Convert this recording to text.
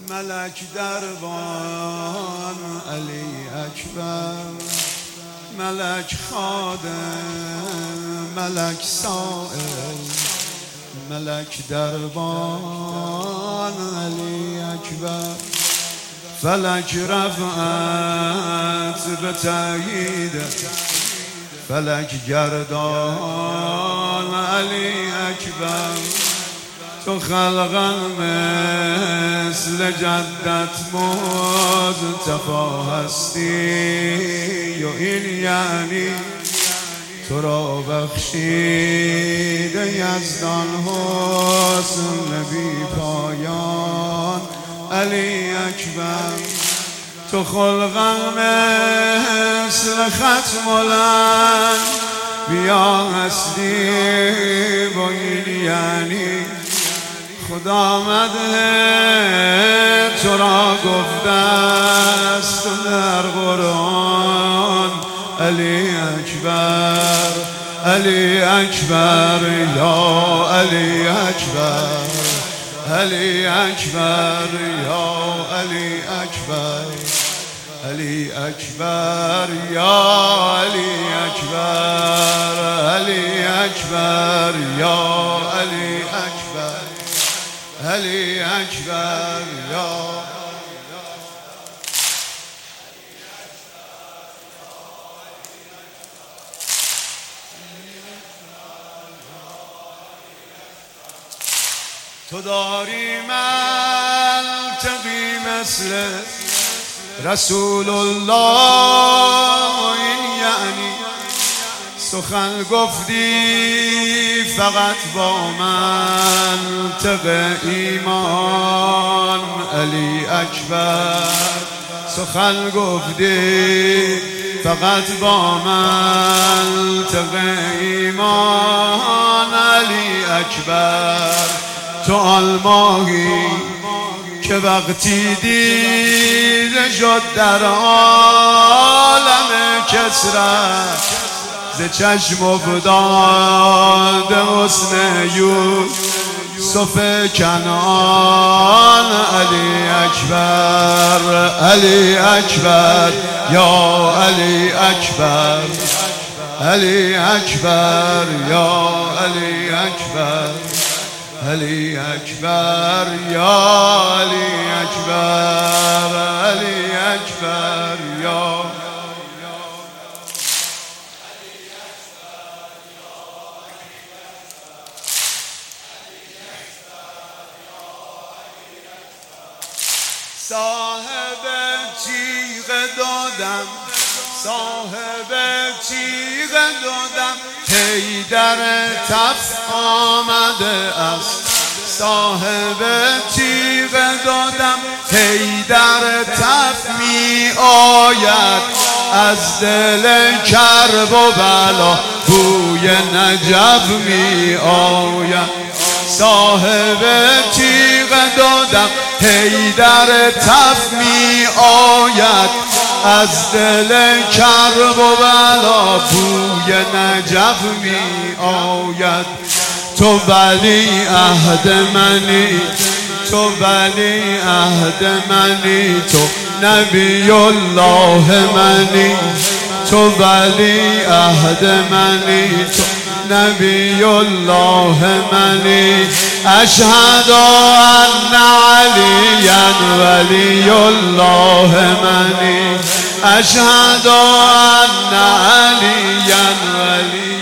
ملک دربان علی اکبر، ملک خادم ملک سائل، ملک دربان علی اکبر. فلک رفعت به تأیید، فلک گردان علی اکبر. تو خلقا مثل جدت مصطفی هستی و این یعنی تو را بخشیده یزدان حسن بی پایان علی اکبر. تو خلقا مثل ختم الانبیا هستی و این یعنی خدا آمده تو را گفته است در قرآن علی اکبر، علی اکبر یا علی اکبر، علی اکبر یا علی اکبر، علی اکبر یا علی اکبر، علی اکبر یا علی اکبر، علی اکبر یا. تو داری منطقی مثل رسول الله، این یعنی سخن گفتی فقط با منطق ایمان علی اکبر. سخن گفتی فقط با منطق ایمان علی اکبر. تو آن ماهی که وقتی دیده شد در عالم کسری، ز چشم افتاد حسن یوسف کنعان علی اکبر، علی اکبر یا علی اکبر، علی اکبر یا علی اکبر، علی اکبر یا علی اکبر، علی اکبر یا. صاحب تیغ دادم، صاحب تیغ دادم، حیدر تف آمده است. صاحب تیغ دادم، حیدر تف می آید از دل کرب و بلا، بوی نجف می آید. صاحب تیغ دادم، حیدر تف می آید از دل کرب و بلا، بوی نجف می آید. تو ولی عهد منی، تو ولی عهد منی، تو نبی الله منی، تو ولی عهد منی، تو نبی الله منی. اشهد ان علیا ولی الله منی، اشهد ان علیا ولی